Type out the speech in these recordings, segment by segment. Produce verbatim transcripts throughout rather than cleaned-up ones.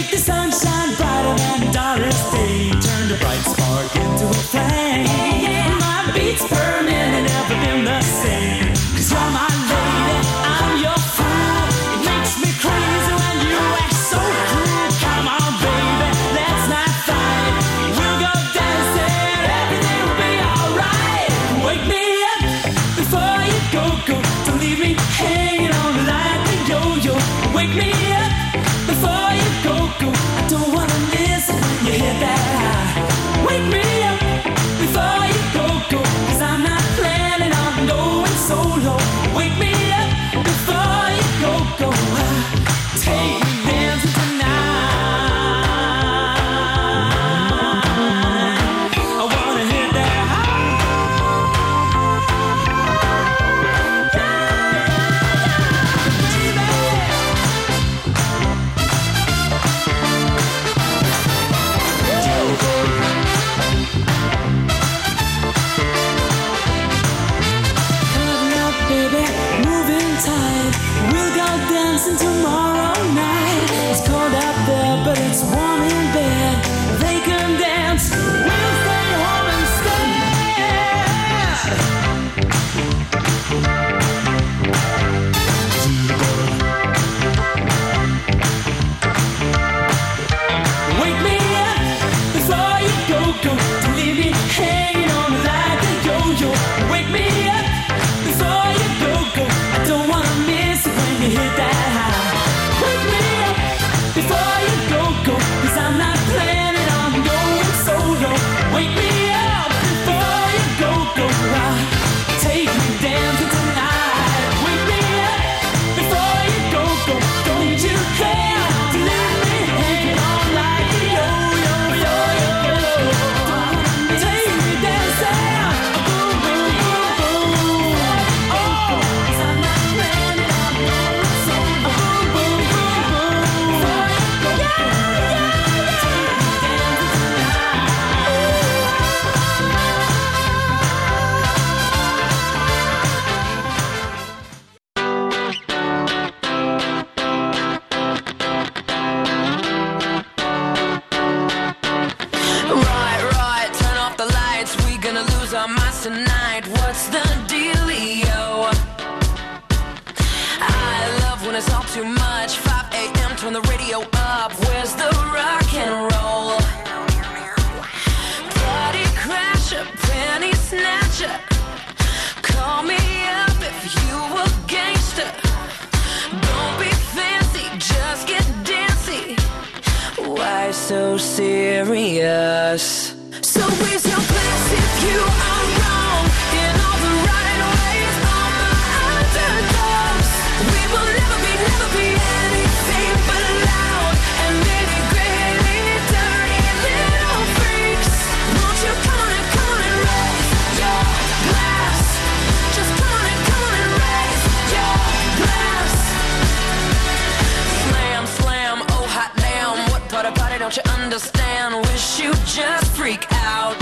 Make the sunshine brighter than Doris Day. Turn the bright spark into a flame. My beats per minute never been the same. Cause you're my lady, I'm your fool. It makes me crazy when you act so cruel. Come on baby, let's not fight. We'll go dancing, everything will be alright. Wake me up before you go, go. Don't leave me hanging on like a yo-yo. Wake me up before you go, go. I don't wanna miss it when you hit that high. Wake me up before you go, go. Cause I'm not planning on going solo. Wake me up before you go, go. Take me dancing tonight. I wanna hit that high. We'll go dancing tomorrow night. It's cold out there, but it's warm in bed. They can dance, we'll stay home instead. Wake me up before you go, go. Don't leave me hanging on like a yo-yo. Wake me up before you go, go. I don't wanna miss it when you hit that high. Wake me up before you go, go. Cause I'm not planning on going solo. Wake me up before you go, go. Take me dancing tonight. Wake me up before you go, go. Don't you care to leave me hanging on like a yo-yo, yo-yo. Take me dancing. Boom, boom, boom, boom. Oh, cause I'm not planning on going solo. Boom, boom, boom, boom. Yeah, yeah, yeah. Right, right, turn off the lights. We gonna lose our minds tonight. What's the dealio? I love when it's all too much. five a.m. turn the radio up. Where's the rock and roll? Party crasher, penny snatcher. Call me up if you a gangster. Don't be fancy, just get dancy. Why so serious? So raise your glass if you are wrong in all the right ways. All my underdogs, we will never be, never be anything but loud and nitty gritty, dirty little freaks. Won't you come on and come on and raise your glass? Just come on and come on and raise your glass. Slam, slam, oh hot damn. What part of party don't you understand? Wish you just freak out.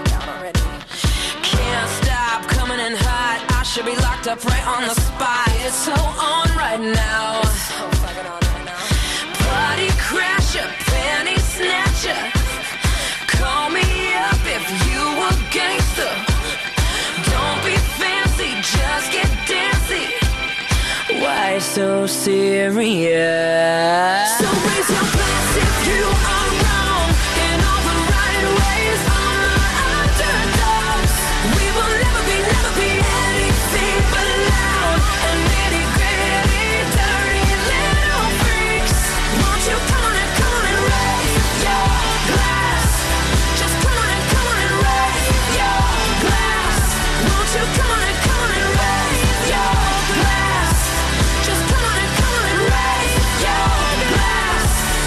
Can't stop coming in hot. I should be locked up right on the spot. It's so on right now. Party crasher, penny snatcher. Call me up if you a gangster. Don't be fancy, just get dancy. Why so serious? So raise your glass if you are wrong in all the right ways. All my underdogs, we will never be, never be anything but loud and nitty gritty, dirty little freaks. Won't you come on and come on and raise your glass? Just come on and come on and raise your glass. Won't you come on and come on and raise your glass? Just come on and come on and raise your glass.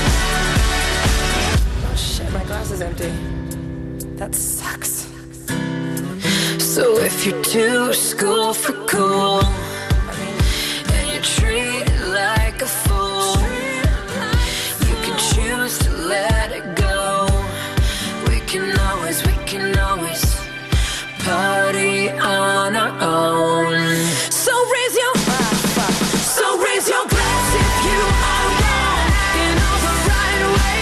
Oh shit, my glass is empty. That sucks. So if you're too school for cool and you're treated like a fool, you can choose to let it go. We can always, we can always party on our own. So raise your, so raise your glass if you are wrong in all the right ways.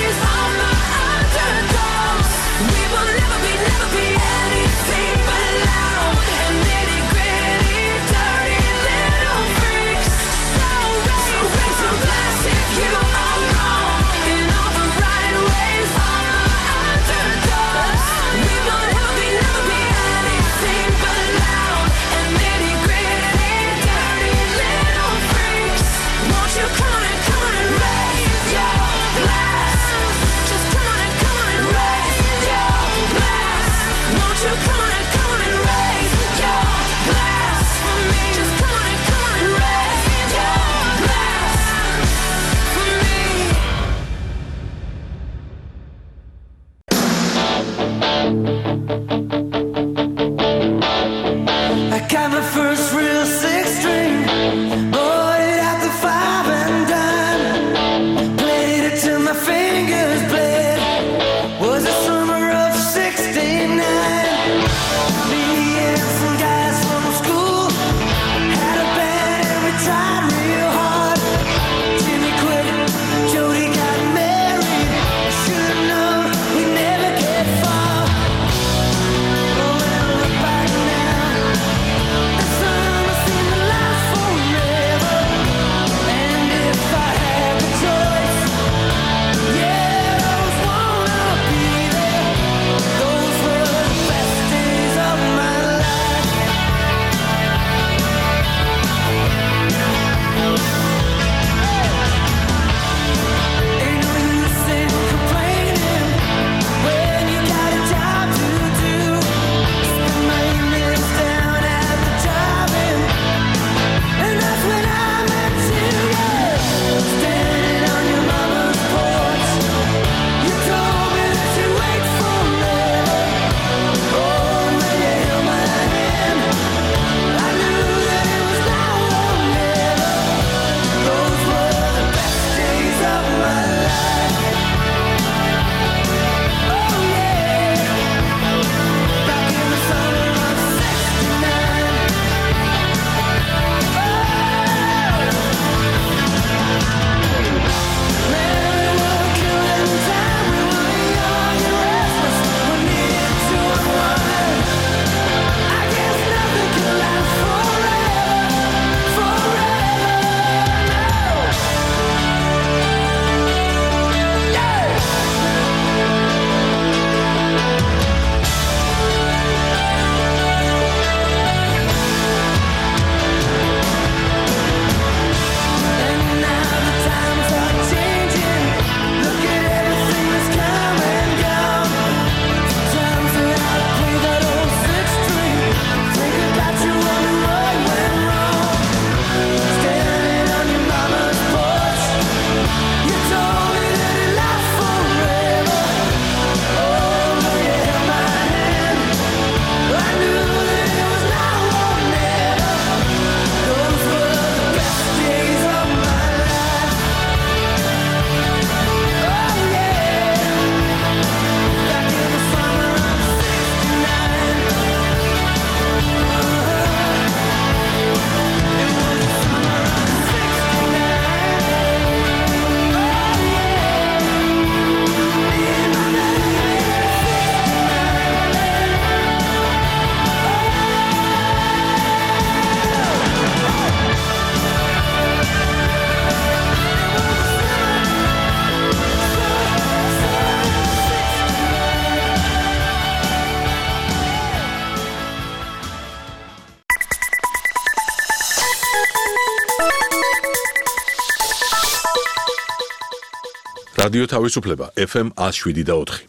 რადიო თავისუფლება ეფ ემ one oh seven და four.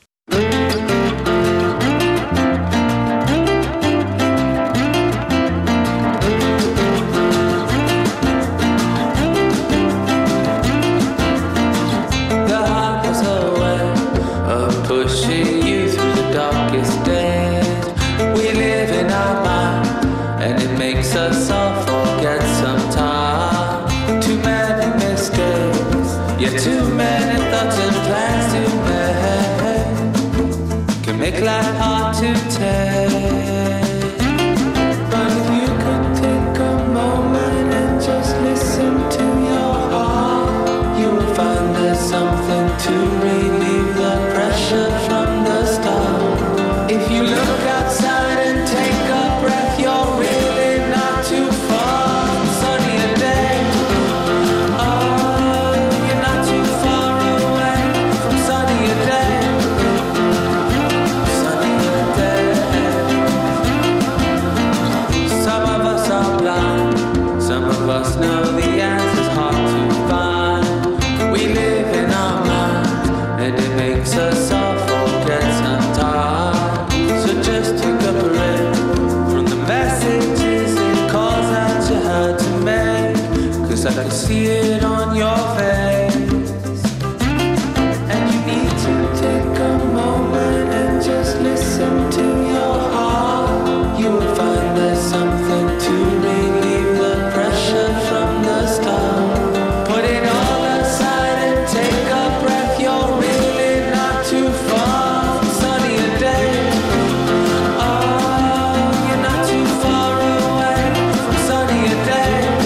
Pushing you through the darkest days. We live in our mind, and it makes us all forget sometimes. Too many mistakes, yeah, too many thoughts and plans to make. Can make life hard to take. But if you could take a moment and just listen to your heart, you will find there's something to relieve the pressure from the start. If you look outside and take a breath, you're really not too far from sunnier days. Oh, you're not too far away from sunnier days. Sunnier days. Some of us are blind, some of us know the answer's hard to find. We live in our minds, and it makes us all forget sometimes. So just take a breath from the messages and calls that you had to make. Cause I can see it on your face. And you need to take a moment and just listen to your heart. You will find there's something to relieve the pressure from the start. Put it all aside and take a breath. You're really not too far from sunnier days. Oh, you're not too far away from sunnier days.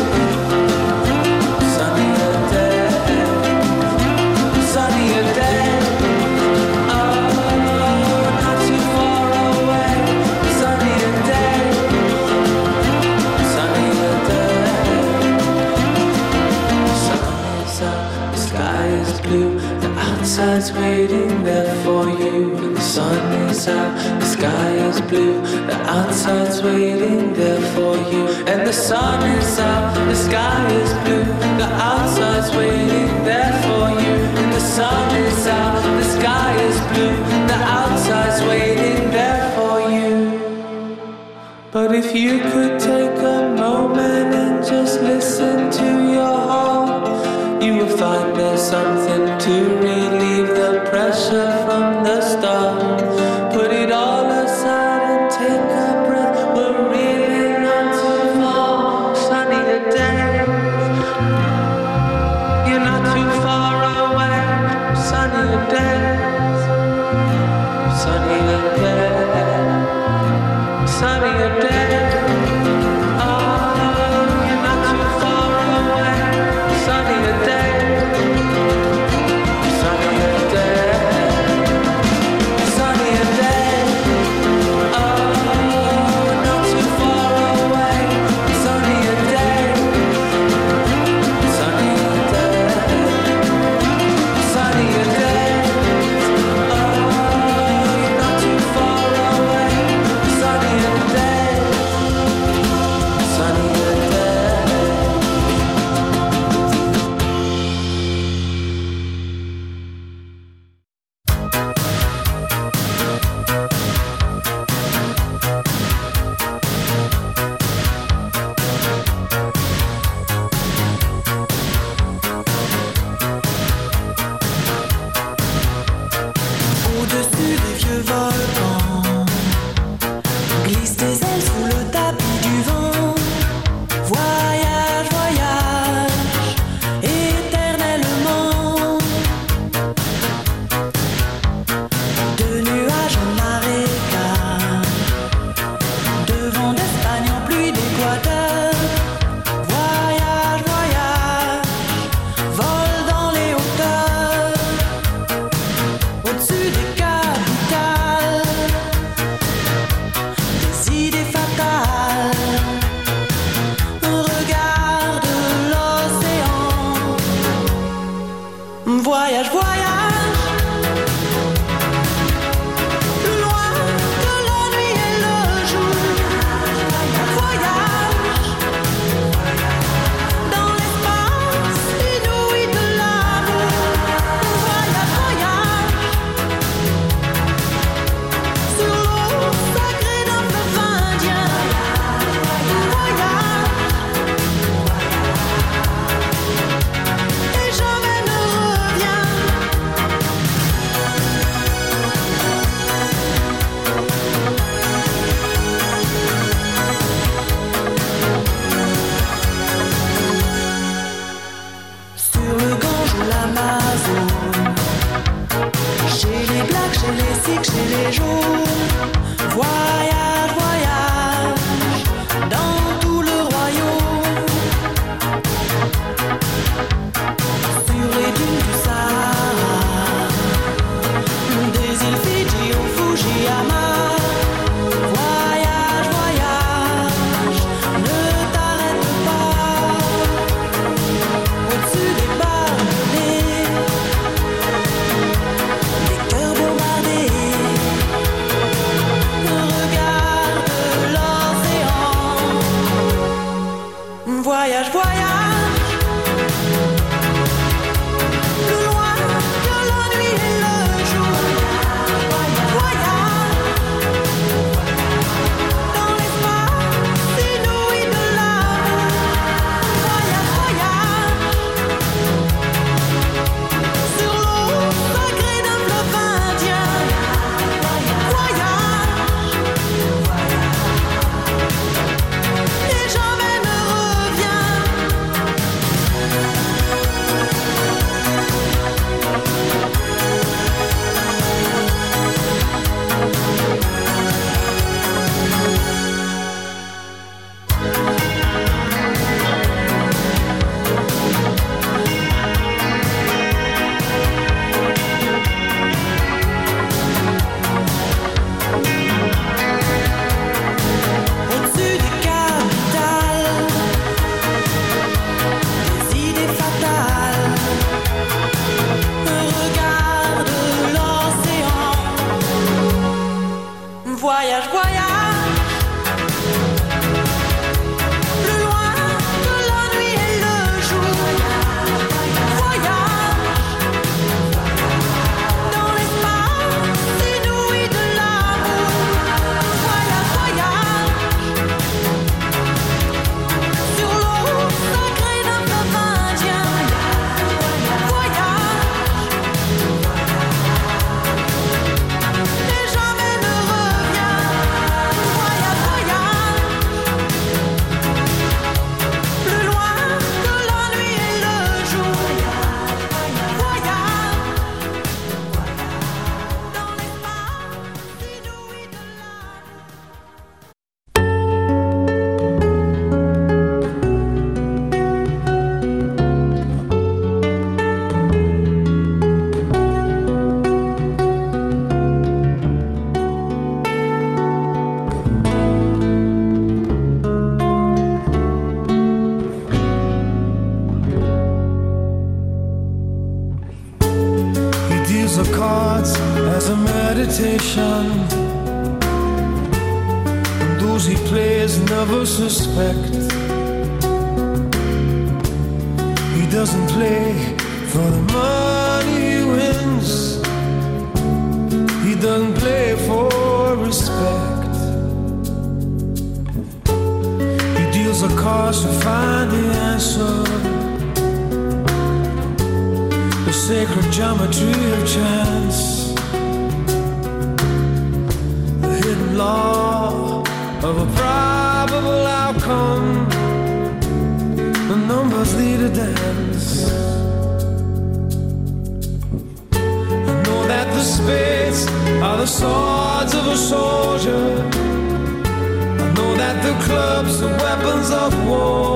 Sunnier days. Sunnier days. Oh, not too far away from sunnier days. Sunnier days. Sun is up, the sky is blue, the outside's waiting there for you. And the sun is out, the sky is blue, the outside's waiting there for you. And the sun is out, the sky is blue, the outside's waiting there for you. And the sun is out, the sky is blue, the outside's waiting there for you. But if you could take a moment and just listen to your heart, you will find there's something to relieve the pressure from the start. Put it all aside and take a breath. We're really not too far. Sunnier days. You're not too far away. Sunnier days. Sunnier days. Sunnier days. Oh, you're not too far away. Sunnier days. Sunnier days. Sunnier days. Oh, not too far away. Sunnier days. Sunnier days. Sunnier days. Oh, you're not too far away. Sunnier days. Sunnier days. Au-dessus des vieux volcans, glisse tes ailes sous le tapis du vent. Voyage, voyage, éternellement. De nuages en marécage, de vent d'Espagne en pluie d'Équateur. Voyage, voyage, vole dans les hauteurs. Au-dessus des capitales, des idées fatales. Regarde l'océan. Voyage, voyage, plus loin que la nuit et le jour. Voyage dans l'espace inouï de l'amour. Voyage, plaques, j'ai les cycles, j'ai les jours. Voyage, voyage dans tout le royaume. Sur les dunes du Sahara, des îles Fidji au Fujiyama. Voyage, voyage, ne t'arrête pas. Au-dessus des barbelés, des cœurs bombardés. Regarde l'océan. Voyage, voyage, plus loin que la nuit et le jour. Voyage dans l'espace inouï de l'amour. Voyage, voyage sur l'eau sacrée d'un fleuve indien. Voyage et jamais ne reviens. Au-dessus des capitales, des idées fatales. Regarde l'océan. Voyage, voyage, plus loin que la nuit et le jour. Voyage dans l'espace inouï de l'amour. Voyage, voyage sur l'eau sacrée d'un fleuve indien. Voyage et jamais ne reviens. Voyage, voyage plus loin que la nuit et le jour. Voyage dans l'espace inouï de He deals the cards as a meditation, and those he plays never suspect. He doesn't play for the money he wins. He doesn't play for respect. He deals the cards to find the answer, the sacred geometry of chance, the hidden law of a probable outcome. The numbers lead a dance. I know that the spades are the swords of a soldier. I know that the clubs are weapons of war.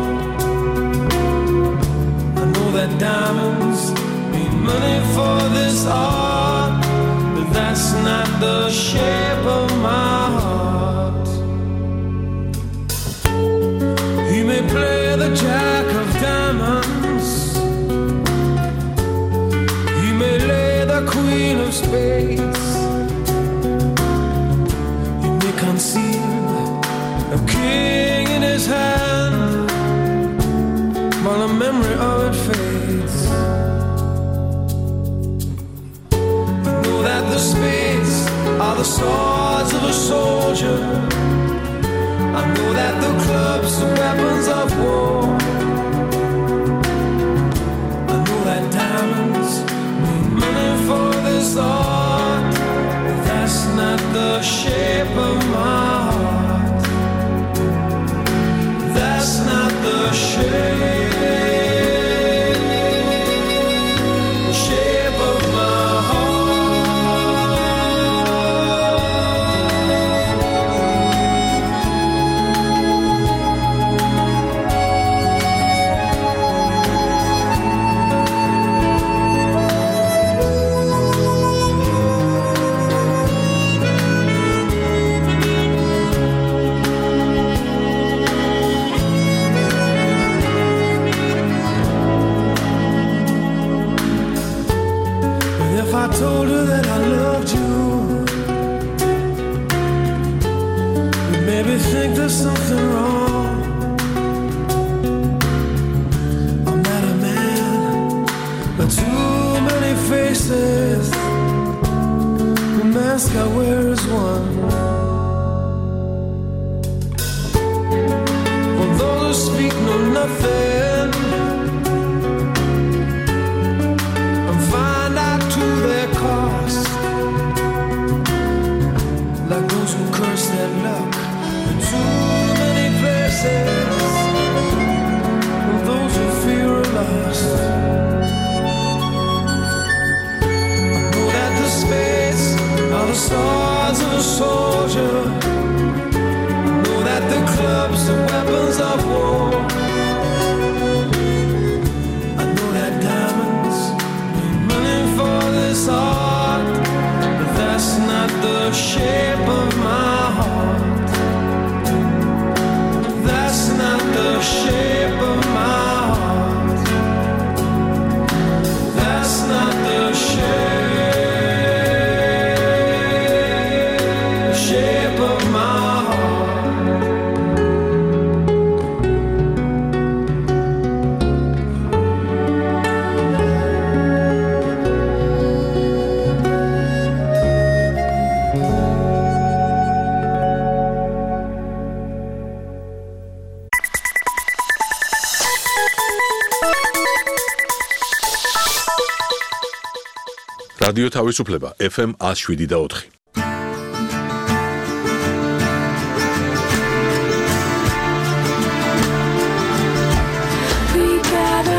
I know that diamonds mean money for this art, but that's not the shape of my heart. He may play the jack of diamonds, he may lay the queen of spades, he may conceal a king in his hand while the memory of it fades. I know that the spades are the swords of a soldier. I know that the clubs are weapons of war. I know that diamonds mean money for this art, but that's not the shape of my heart. That's not the shape. The shape of my heart. there's something wrong. I'm not a man, but too many faces. The mask I wear is one. For those who speak know nothing and find out to their cost, like those who curse their luck in too many places, and those who fear are lost. I know that the spades are the swords of a soldier. I know that the clubs are weapons of war. I know that diamonds mean money for this art, but that's not the shape of my heart. That's not the shape of my heart. That's not the shape, shape of my heart. რადიო თავისუფლება ეფ ემ one oh seven და four. We gather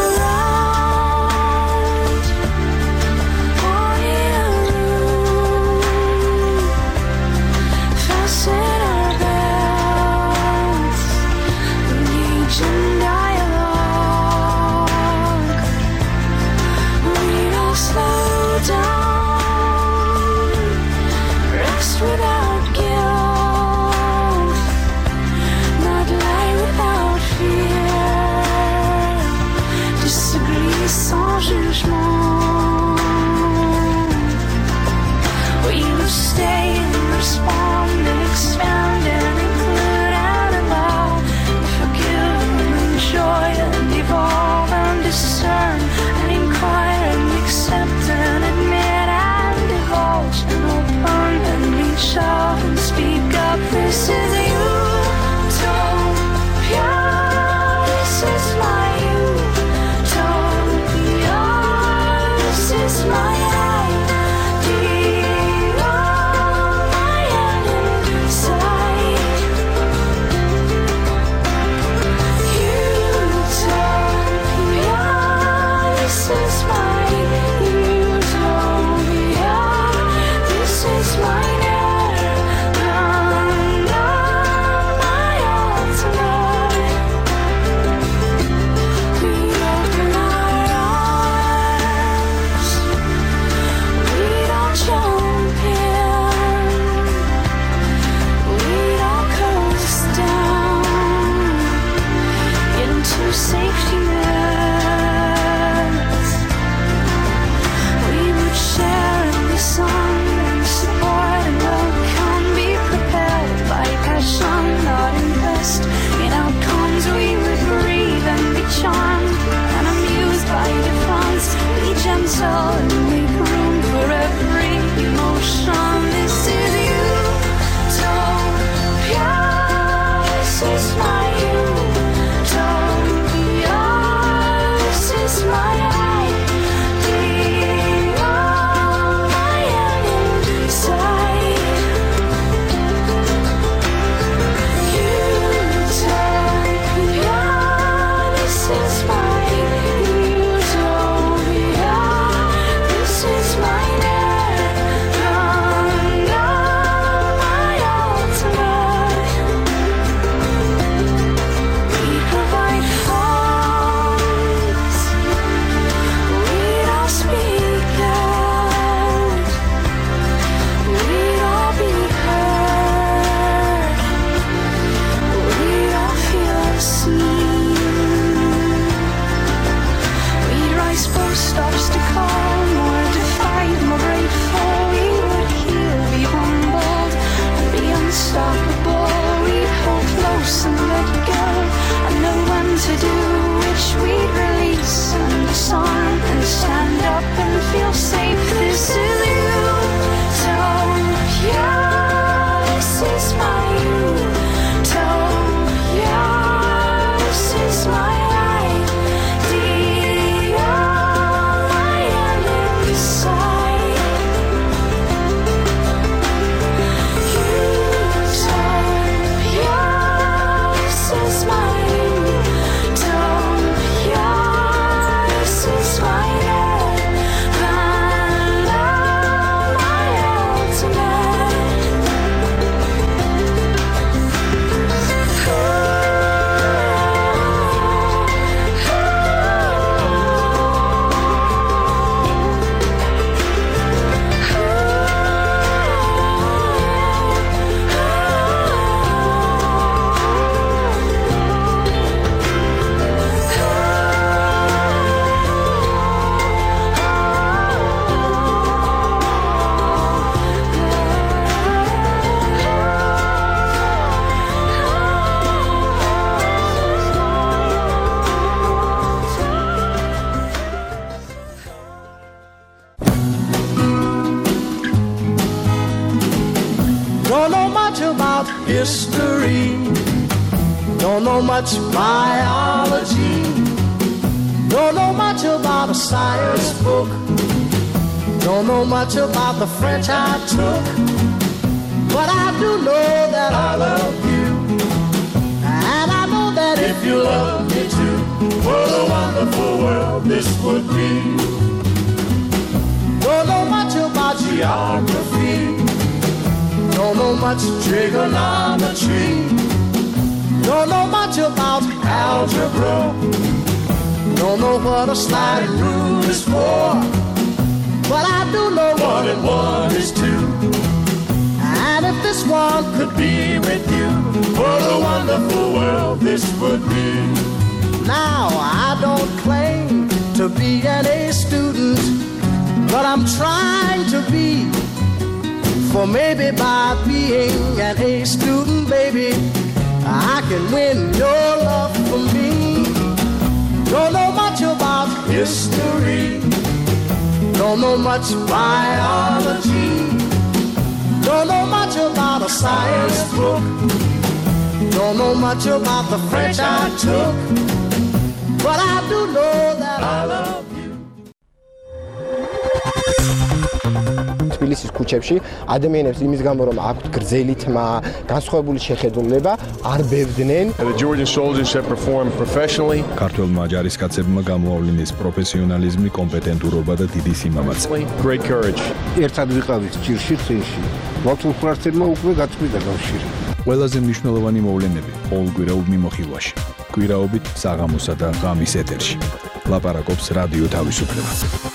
around, all in a room, fasten our belts, engage in dialogue. We don't slow down. about history. Don't know much biology. Don't know much about a science book. Don't know much about the French I took. But I do know that I love you. And I know that if you love me too, what a wonderful world this would be. Don't know much about geography. Don't know much trigonometry. Don't know much about algebra. Don't know what a sliding rule is for. But I do know one and one is two. And if this one could be with you, what a wonderful world this would be. Now I don't claim to be an A student, but I'm trying to be. For maybe by being an A student, baby, I can win your love for me. Don't know much about history. Don't know much biology. Don't know much about a science book. Don't know much about the French I took. But I do know that I love you. თბილისის ქუჩებში ადამიანებს იმის გამო რომ აქვთ გრძელი თმა, განსხვავებული შეხედულება, არ ბევდნენ. The Georgian soldiers have performed professionally. ქართველმა ჯარისკაცებმა გამოავლინეს პროფესიონალიზმი, კომპეტენტურობა და დიდი სიმამაცე. Great courage. ერთად ვიყავით ჭირში წინში. მართლმსაჯულმა უკვე გაწყვიტა კავშირი. ყველაზე მნიშვნელოვანი მოვლენები ყოველკვირეულ მიმოხილვაში. კვირაობით საღამოსა და ღამის ეთერში. ლაპარაკობს რადიო თავისუფლება.